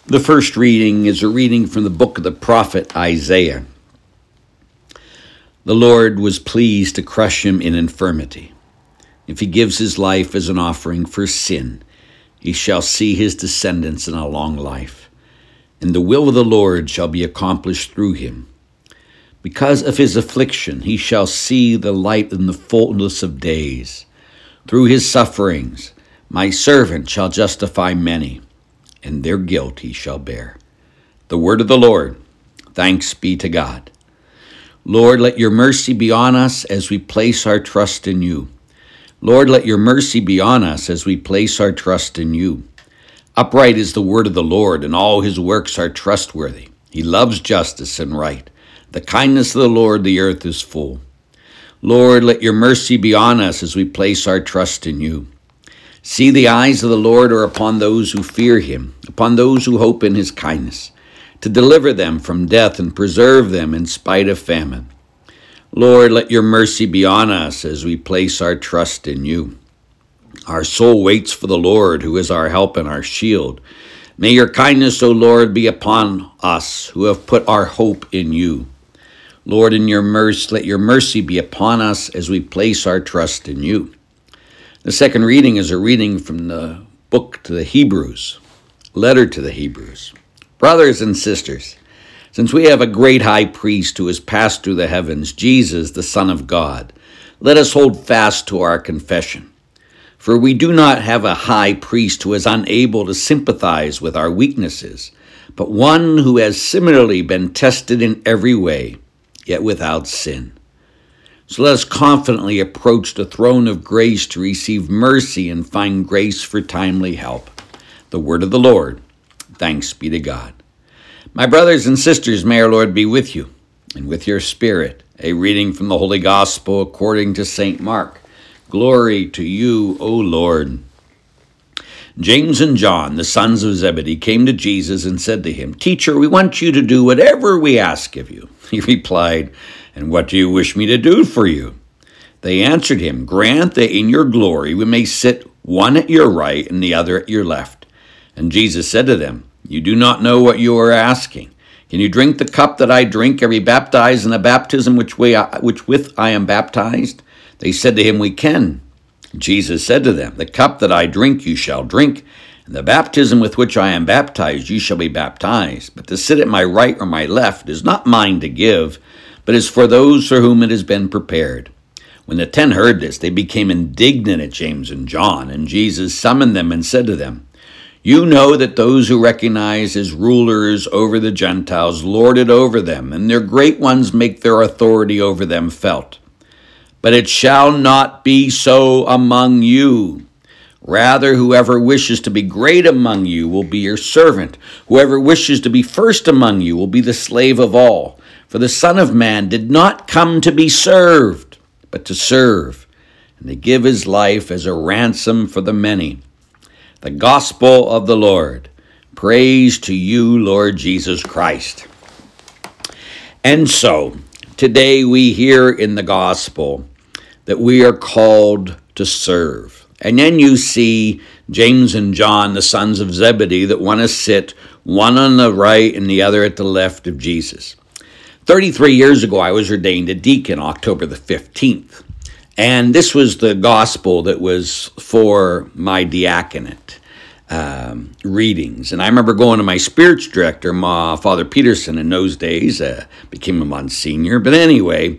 The first reading is a reading from the book of the prophet Isaiah. The Lord was pleased to crush him in infirmity. If he gives his life as an offering for sin, he shall see his descendants in a long life, and the will of the Lord shall be accomplished through him. Because of his affliction, he shall see the light in the fullness of days. Through his sufferings, my servant shall justify many, and their guilt he shall bear. The word of the Lord. Thanks be to God. Lord, let your mercy be on us as we place our trust in you. Lord, let your mercy be on us as we place our trust in you. Upright is the word of the Lord, and all his works are trustworthy. He loves justice and right. The kindness of the Lord, the earth is full. Lord, let your mercy be on us as we place our trust in you. See, the eyes of the Lord are upon those who fear him, upon those who hope in his kindness, to deliver them from death and preserve them in spite of famine. Lord, let your mercy be on us as we place our trust in you. Our soul waits for the Lord, who is our help and our shield. May your kindness, O Lord, be upon us who have put our hope in you. Lord, in your mercy, let your mercy be upon us as we place our trust in you. The second reading is a reading from the book to the Hebrews, letter to the Hebrews. Brothers and sisters, since we have a great high priest who has passed through the heavens, Jesus, the Son of God, let us hold fast to our confession. For we do not have a high priest who is unable to sympathize with our weaknesses, but one who has similarly been tested in every way, yet without sin. So let us confidently approach the throne of grace to receive mercy and find grace for timely help. The word of the Lord. Thanks be to God. My brothers and sisters, may our Lord be with you and with your spirit. A reading from the Holy Gospel according to St. Mark. Glory to you, O Lord. James and John, the sons of Zebedee, came to Jesus and said to him, "Teacher, we want you to do whatever we ask of you." He replied, "And what do you wish me to do for you?" They answered him, "Grant that in your glory we may sit one at your right and the other at your left." And Jesus said to them, "You do not know what you are asking. Can you drink the cup that I drink, and be baptized in the baptism which with I am baptized?" They said to him, "We can." Jesus said to them, "The cup that I drink you shall drink, and the baptism with which I am baptized you shall be baptized. But to sit at my right or my left is not mine to give, but is for those for whom it has been prepared." When the 10 heard this, they became indignant at James and John, and Jesus summoned them and said to them, "You know that those who recognize as rulers over the Gentiles lord it over them, and their great ones make their authority over them felt. But it shall not be so among you. Rather, whoever wishes to be great among you will be your servant. Whoever wishes to be first among you will be the slave of all. For the Son of Man did not come to be served, but to serve, and to give his life as a ransom for the many." The Gospel of the Lord. Praise to you, Lord Jesus Christ. And so, today we hear in the Gospel that we are called to serve. And then you see James and John, the sons of Zebedee, that want to sit one on the right and the other at the left of Jesus. 33 years ago, I was ordained a deacon, October the 15th. And this was the gospel that was for my diaconate readings. And I remember going to my spiritual director, Father Peterson, in those days, became a Monsignor. But anyway,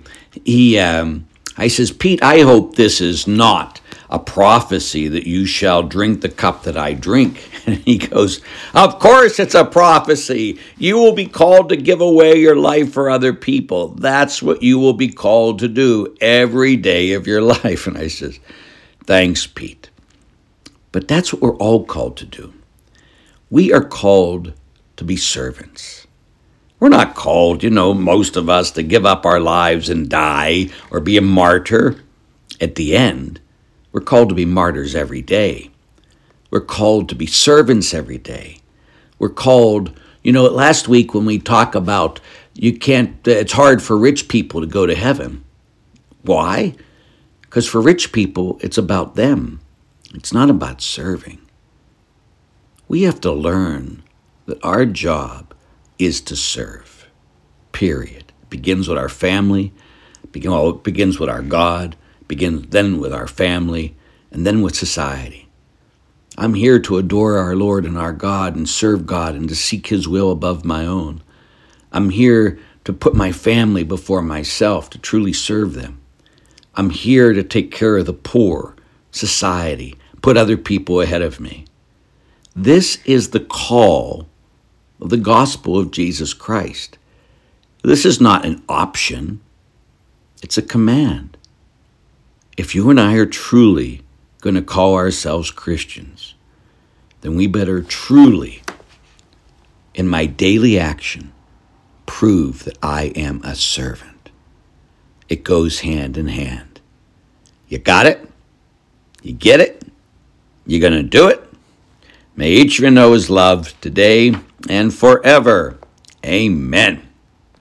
I says, "Pete, I hope this is not a prophecy that you shall drink the cup that I drink." And he goes, "Of course it's a prophecy. You will be called to give away your life for other people. That's what you will be called to do every day of your life." And I says, "Thanks, Pete." But that's what we're all called to do. We are called to be servants. We're not called, most of us, to give up our lives and die or be a martyr at the end. We're called to be martyrs every day. We're called to be servants every day. We're called, last week when we talk about it's hard for rich people to go to heaven. Why? Because for rich people, it's about them. It's not about serving. We have to learn that our job is to serve, period. It begins with our family, it begins with our God, begins then with our family, and then with society. I'm here to adore our Lord and our God and serve God and to seek His will above my own. I'm here to put my family before myself, to truly serve them. I'm here to take care of the poor, society, put other people ahead of me. This is the call of the gospel of Jesus Christ. This is not an option. It's a command. If you and I are truly going to call ourselves Christians, then we better truly, in my daily action, prove that I am a servant. It goes hand in hand. You got it? You get it? You going to do it? May each of you know His love today and forever. Amen.